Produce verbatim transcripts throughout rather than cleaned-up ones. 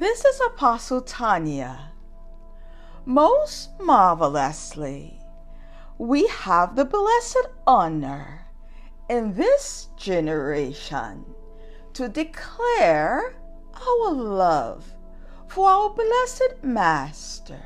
This is Apostle Tanya. Most marvelously, we have the blessed honor in this generation to declare our love for our blessed Master.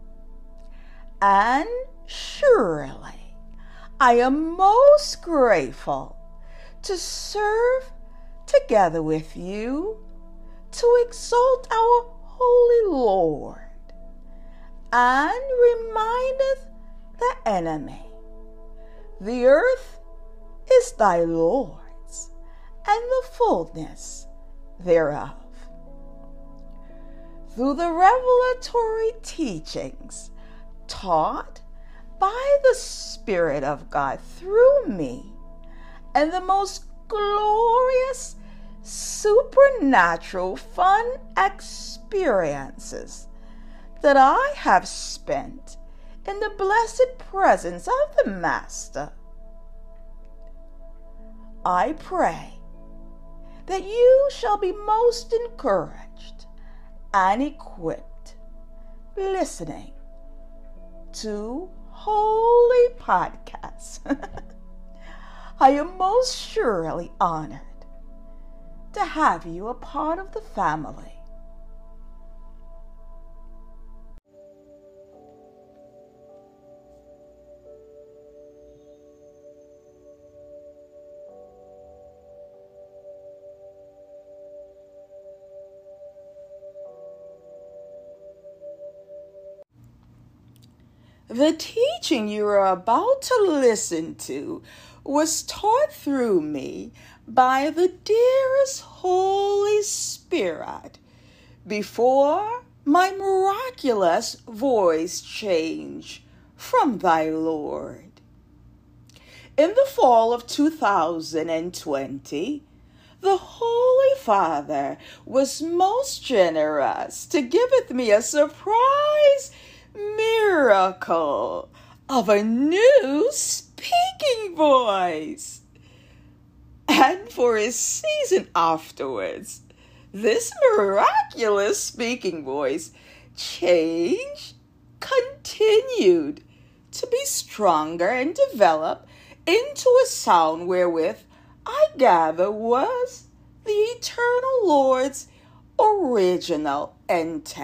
And surely, I am most grateful to serve together with you to exalt our Holy Lord, and remindeth the enemy, the earth is thy Lord's, and the fullness thereof. Through the revelatory teachings taught by the Spirit of God through me, and the most glorious supernatural fun experiences that I have spent in the blessed presence of the Master, I pray that you shall be most encouraged and equipped listening to holy podcasts. I am most surely honored to have you a part of the family. The teaching you are about to listen to was taught through me by the dearest Holy Spirit before my miraculous voice change from thy Lord. In the fall of two thousand twenty, the Holy Father was most generous to giveth me a surprise miracle of a new speaking voice. And for a season afterwards, this miraculous speaking voice change continued to be stronger and develop into a sound wherewith I gather was the eternal Lord's original intent.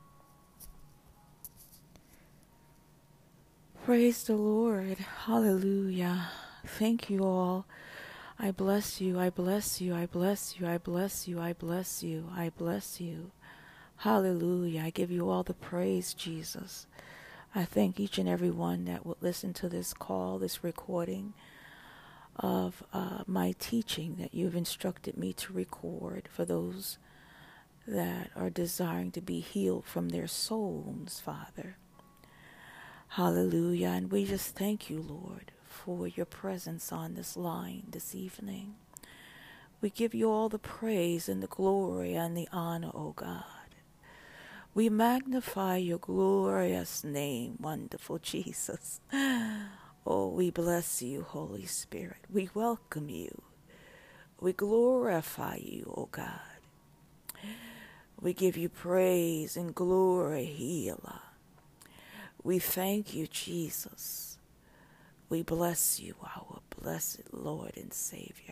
Praise the Lord. Hallelujah. Thank you all. I bless you. I bless you. I bless you. I bless you. I bless you. I bless you. Hallelujah. I give you all the praise, Jesus. I thank each and every one that will listen to this call, this recording of uh, my teaching that you've instructed me to record for those that are desiring to be healed from their souls, Father. Hallelujah. And we just thank you, Lord, for your presence on this line this evening. We give you all the praise and the glory and the honor, O God. We magnify your glorious name, wonderful Jesus. Oh, we bless you, Holy Spirit. We welcome you. We glorify you, O God. We give you praise and glory, healer. We thank you, Jesus. We bless you, our blessed Lord and Savior.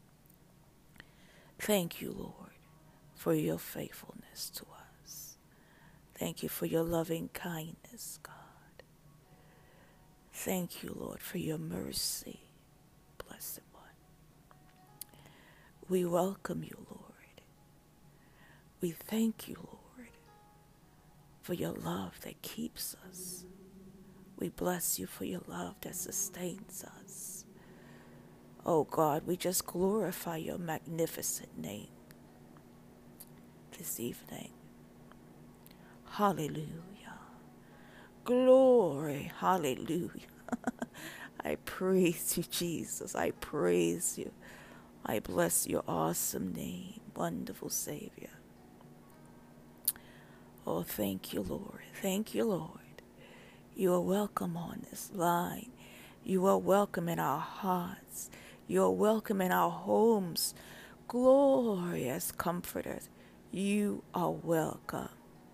Thank you, Lord, for your faithfulness to us. Thank you for your loving kindness, God. Thank you, Lord, for your mercy, blessed one. We welcome you, Lord. We thank you, Lord, for your love that keeps us. We bless you for your love that sustains us. Oh God, we just glorify your magnificent name this evening. Hallelujah. Glory. Hallelujah. I praise you, Jesus. I praise you. I bless your awesome name, wonderful Savior. Oh, thank you, Lord. Thank you, Lord. You are welcome on this line. You are welcome in our hearts. You are welcome in our homes. Glorious Comforter, You are welcome.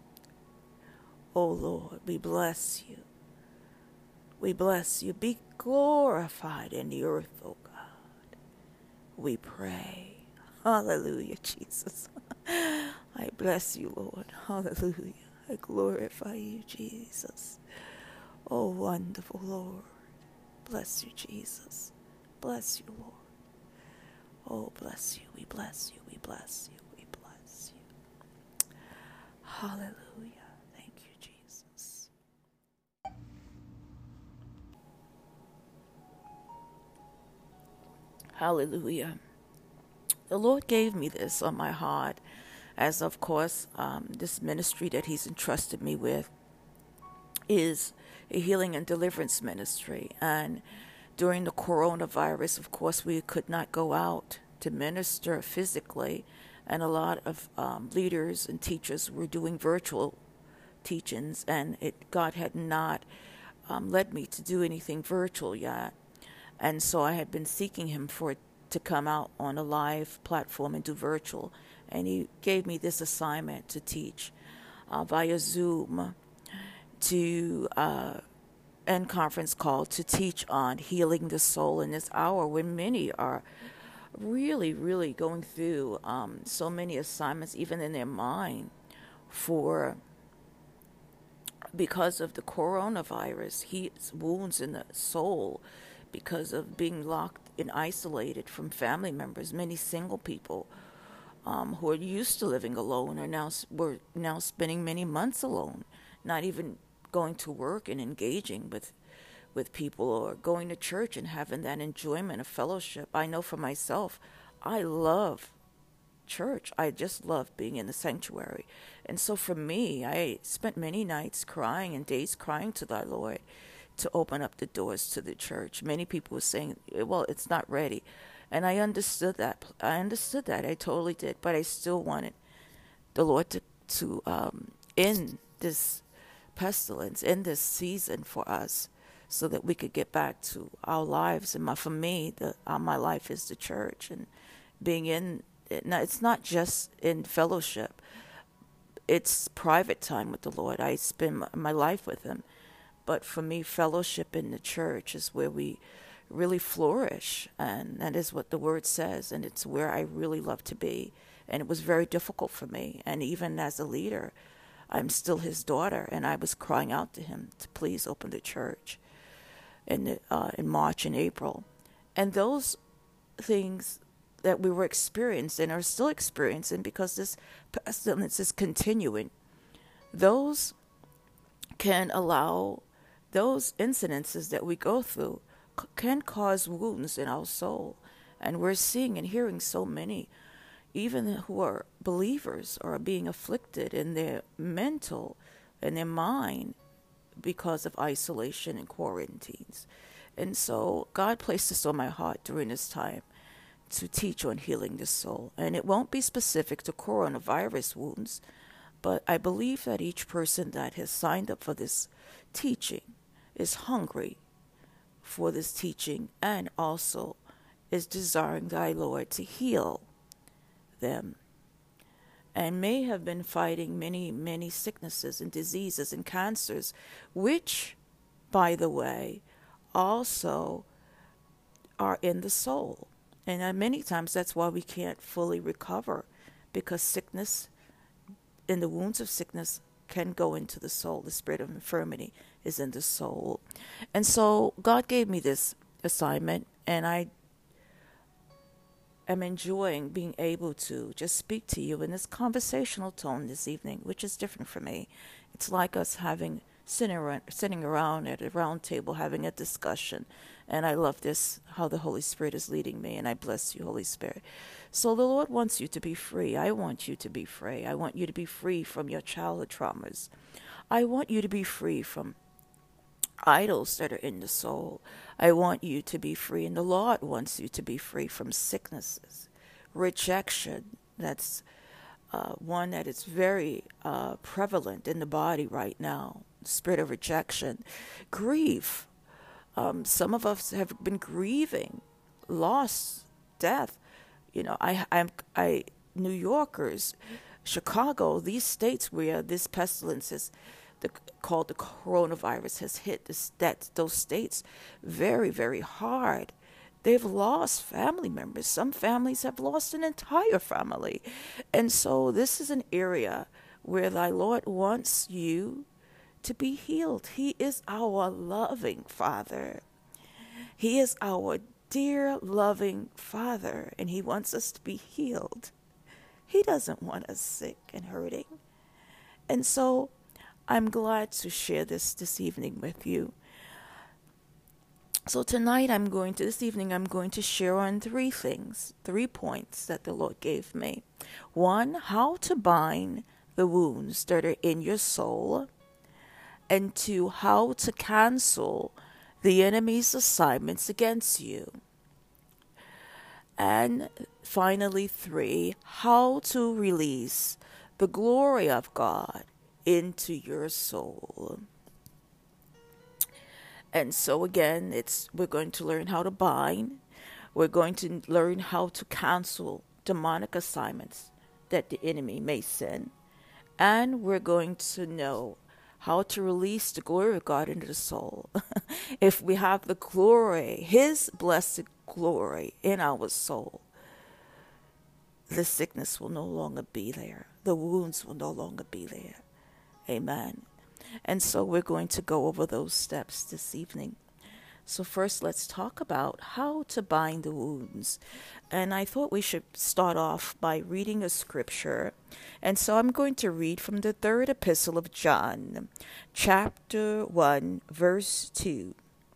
Oh Lord, we bless you. We bless you. Be glorified in the earth, oh God. We pray. Hallelujah, Jesus. I bless you, Lord. Hallelujah. I glorify you, Jesus. Oh, wonderful Lord. Bless you, Jesus. Bless you, Lord. Oh, bless you. We bless you. We bless you. We bless you. Hallelujah. Thank you, Jesus. Hallelujah. The Lord gave me this on my heart, as of course, um, this ministry that He's entrusted me with is a healing and deliverance ministry. And during the coronavirus, of course, we could not go out to minister physically, and a lot of um, leaders and teachers were doing virtual teachings, and it God had not um, led me to do anything virtual yet. And so I had been seeking Him for it to come out on a live platform and do virtual. And He gave me this assignment to teach uh, via Zoom to uh, end conference call to teach on healing the soul in this hour when many are really, really going through um, so many assignments, even in their mind, for because of the coronavirus, he's wounds in the soul, because of being locked and isolated from family members. Many single people um, who are used to living alone are now were now spending many months alone, not even going to work and engaging with with people or going to church and having that enjoyment of fellowship. I know for myself, I love church. I just love being in the sanctuary. And so for me, I spent many nights crying and days crying to thy Lord to open up the doors to the church. Many people were saying, well, it's not ready. And I understood that. I understood that. I totally did. But I still wanted the Lord to, to um, end this pestilence, end this season for us, so that we could get back to our lives. And my, for me, the, uh, my life is the church. And being in, it's not just in fellowship. It's private time with the Lord. I spend my, my life with Him. But for me, fellowship in the church is where we really flourish. And that is what the Word says. And it's where I really love to be. And it was very difficult for me. And even as a leader, I'm still His daughter. And I was crying out to Him to please open the church in, the, uh, in March and April. And those things that we were experiencing are still experiencing, because this pestilence is continuing. Those can allow, those incidences that we go through c- can cause wounds in our soul. And we're seeing and hearing so many, even who are believers, are being afflicted in their mental and their mind because of isolation and quarantines. And so God placed this on my heart during this time to teach on healing the soul. And it won't be specific to coronavirus wounds, but I believe that each person that has signed up for this teaching is hungry for this teaching, and also is desiring thy Lord to heal them, and may have been fighting many, many sicknesses and diseases and cancers, which, by the way, also are in the soul. And uh, many times that's why we can't fully recover, because sickness, in the wounds of sickness, can go into the soul. The spirit of infirmity is in the soul. And so God gave me this assignment, and I am enjoying being able to just speak to you in this conversational tone this evening, which is different for me. It's like us having sitting around, sitting around at a round table having a discussion. And I love this, how the Holy Spirit is leading me, and I bless you, Holy Spirit. So the Lord wants you to be free. I want you to be free. I want you to be free from your childhood traumas. I want you to be free from idols that are in the soul. I want you to be free, and the Lord wants you to be free from sicknesses, rejection. That's uh, one that is very uh, prevalent in the body right now. Spirit of rejection, grief. Um, some of us have been grieving loss, death. You know, I, I'm, I, New Yorkers Chicago, these states where this pestilence is the, called the coronavirus has hit this, that those states very, very hard. They've lost family members. Some families have lost an entire family. And so this is an area where thy Lord wants you to be healed. He is our loving Father. He is our dear, loving Father, and he wants us to be healed. He doesn't want us sick and hurting. And so I'm glad to share this this evening with you. So tonight I'm going to, this evening I'm going to share on three things, three points that the Lord gave me. One, how to bind the wounds that are in your soul. And two, how to cancel the enemy's assignments against you. And finally, three, how to release the glory of God into your soul. And so again, it's we're going to learn how to bind. We're going to learn how to cancel demonic assignments that the enemy may send. And we're going to know how to release the glory of God into the soul. If we have the glory, his blessed glory in our soul, the sickness will no longer be there. The wounds will no longer be there. Amen. And so we're going to go over those steps this evening. So first, let's talk about how to bind the wounds. And I thought we should start off by reading a scripture. And so I'm going to read from the third epistle of John, chapter one, verse two.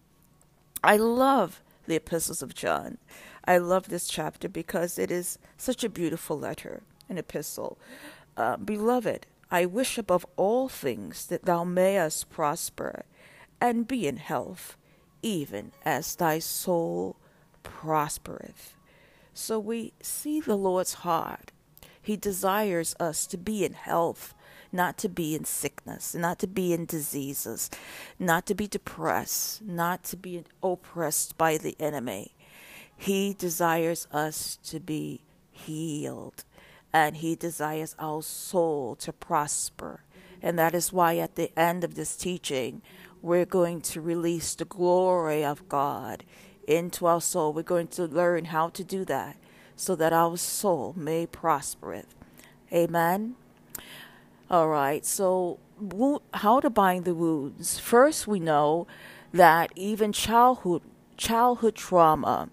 I love the epistles of John. I love this chapter because it is such a beautiful letter, an epistle. Uh, Beloved, I wish above all things that thou mayest prosper and be in health, even as thy soul prospereth. So we see the Lord's heart. He desires us to be in health, not to be in sickness, not to be in diseases, not to be depressed, not to be oppressed by the enemy. He desires us to be healed, and he desires our soul to prosper. And that is why at the end of this teaching, we're going to release the glory of God into our soul. We're going to learn how to do that so that our soul may prosper. Amen. All right. So how to bind the wounds? First, we know that even childhood childhood trauma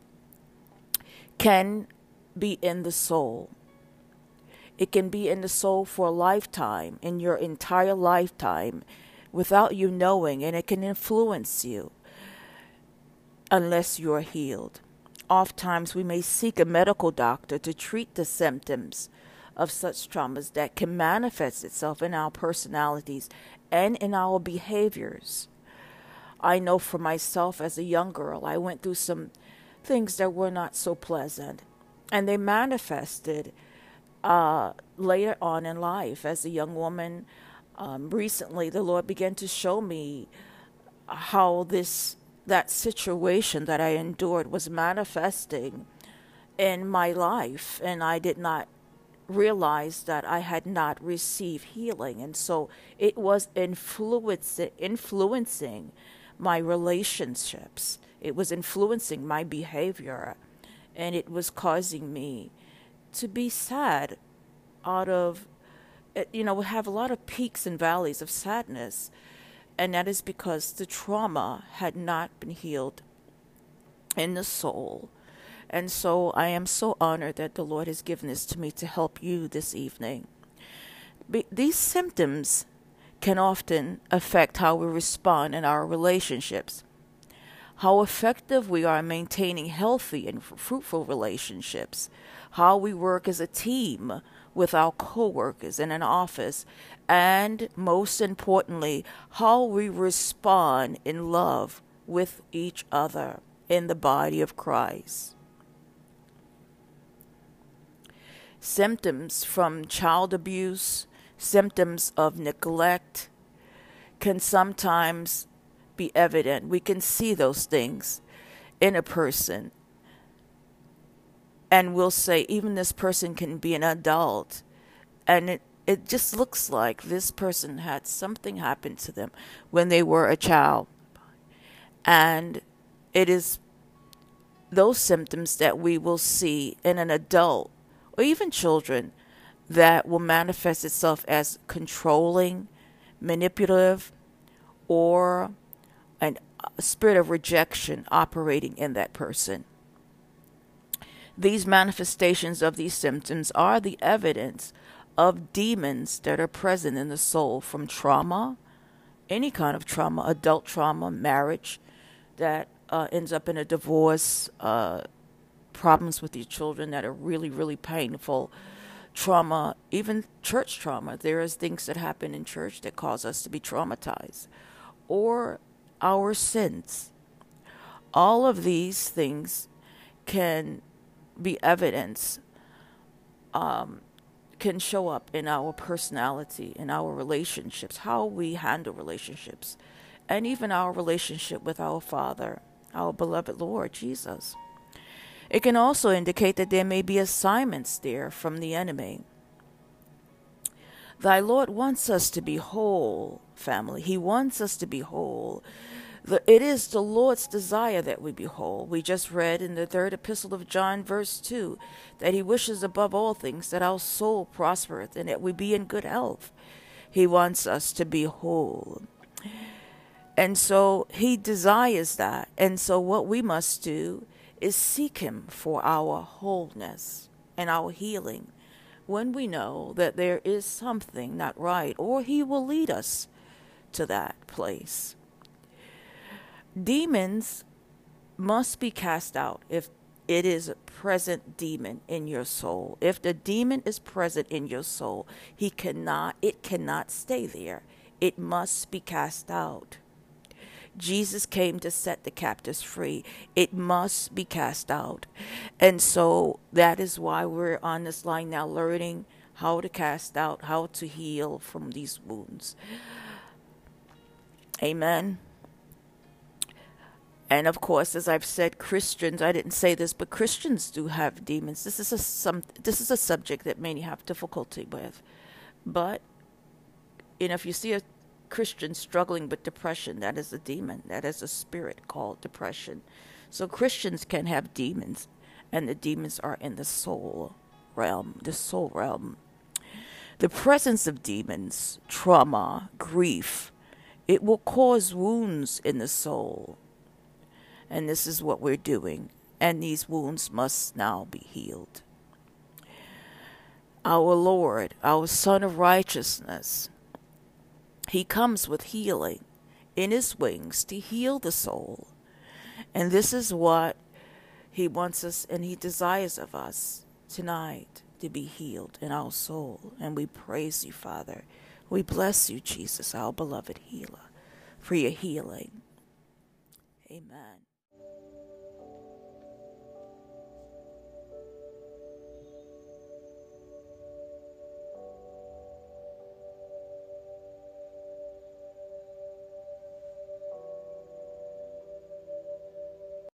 can be in the soul. It can be in the soul for a lifetime, in your entire lifetime, without you knowing, and it can influence you unless you're healed. Oftentimes we may seek a medical doctor to treat the symptoms of such traumas that can manifest itself in our personalities and in our behaviors. I know for myself as a young girl, I went through some things that were not so pleasant, and they manifested uh, later on in life as a young woman. Um, recently, the Lord began to show me how this that situation that I endured was manifesting in my life, and I did not realize that I had not received healing, and so it was influencing influencing my relationships. It was influencing my behavior, and it was causing me to be sad out of you know, we have a lot of peaks and valleys of sadness, and that is because the trauma had not been healed in the soul. And so I am so honored that the Lord has given this to me to help you this evening. Be- these symptoms can often affect how we respond in our relationships, how effective we are in maintaining healthy and fruitful relationships, how we work as a team with our co-workers in an office, and most importantly, how we respond in love with each other in the body of Christ. Symptoms from child abuse, symptoms of neglect can sometimes be evident. We can see those things in a person. And we'll say even this person can be an adult, and it, it just looks like this person had something happen to them when they were a child. And it is those symptoms that we will see in an adult or even children that will manifest itself as controlling, manipulative, or an, a spirit of rejection operating in that person. These manifestations of these symptoms are the evidence of demons that are present in the soul from trauma, any kind of trauma, adult trauma, marriage that uh, ends up in a divorce, uh, problems with your children that are really, really painful, trauma, even church trauma. There is things that happen in church that cause us to be traumatized, or our sins. All of these things can be evidence um, can show up in our personality, in our relationships, how we handle relationships, and even our relationship with our Father, our beloved Lord Jesus. It can also indicate that there may be assignments there from the enemy. Thy Lord wants us to be whole, family. He wants us to be whole. The, it is the Lord's desire that we be whole. We just read in the third epistle of John, verse two, that he wishes above all things that our soul prospereth and that we be in good health. He wants us to be whole. And so he desires that. And so what we must do is seek him for our wholeness and our healing when we know that there is something not right, or he will lead us to that place. Demons must be cast out if it is a present demon in your soul. If the demon is present in your soul, he cannot, it cannot stay there. It must be cast out. Jesus came to set the captives free. It must be cast out. And so that is why we're on this line now, learning how to cast out, how to heal from these wounds. Amen. And of course, as I've said, Christians, I didn't say this, but Christians do have demons. This is a some this is a subject that many have difficulty with. But, you know, if you see a Christian struggling with depression, that is a demon. That is a spirit called depression. So Christians can have demons, and the demons are in the soul realm, the soul realm. The presence of demons, trauma, grief, it will cause wounds in the soul. And this is what we're doing. And these wounds must now be healed. Our Lord, our Son of Righteousness, he comes with healing in his wings to heal the soul. And this is what he wants us and he desires of us tonight, to be healed in our soul. And we praise you, Father. We bless you, Jesus, our beloved healer, for your healing. Amen.